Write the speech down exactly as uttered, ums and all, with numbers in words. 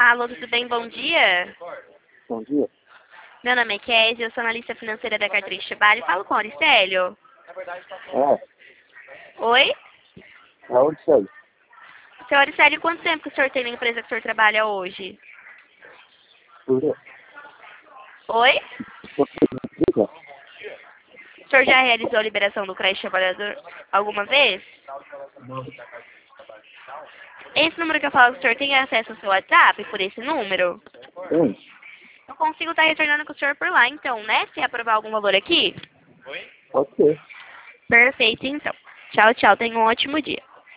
Alô, tudo bem? Bom dia. Bom dia. Meu nome é Kézia, eu sou analista financeira da carteira de trabalho. Falo com o Auricélio. É, Oi? é onde sai? Seu Auricélio, quanto tempo que o senhor tem na empresa que o senhor trabalha hoje? Por Oi? Fica? O senhor já realizou a liberação do crédito trabalhador alguma vez? Esse número que eu falo que o senhor tem acesso ao seu WhatsApp por esse número? Tem? Eu consigo estar retornando com o senhor por lá, então, né? Se aprovar algum valor aqui? Pode ser. Perfeito, então. Tchau, tchau. Tenha um ótimo dia.